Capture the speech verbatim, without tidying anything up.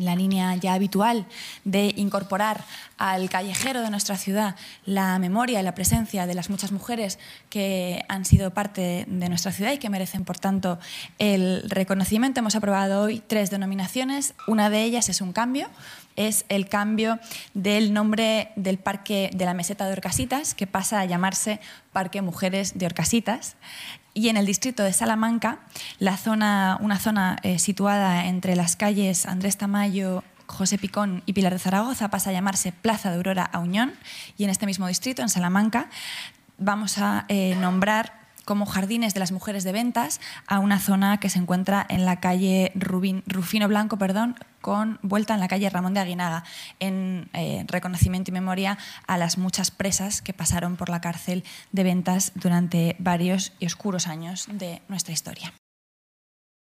en la línea ya habitual de incorporar al callejero de nuestra ciudad la memoria y la presencia de las muchas mujeres que han sido parte de nuestra ciudad y que merecen, por tanto, el reconocimiento, hemos aprobado hoy tres denominaciones. Una de ellas es un cambio, es el cambio del nombre del Parque de la Meseta de Orcasitas, que pasa a llamarse Parque Mujeres de Orcasitas. Y en el distrito de Salamanca, la zona, una zona eh, situada entre las calles Andrés Tamayo, José Picón y Pilar de Zaragoza, pasa a llamarse Plaza de Aurora Auñón. Y en este mismo distrito, en Salamanca, vamos a eh, nombrar como Jardines de las Mujeres de Ventas a una zona que se encuentra en la calle Rubín, Rufino Blanco, perdón, con vuelta en la calle Ramón de Aguinaga, en eh, reconocimiento y memoria a las muchas presas que pasaron por la cárcel de Ventas durante varios y oscuros años de nuestra historia.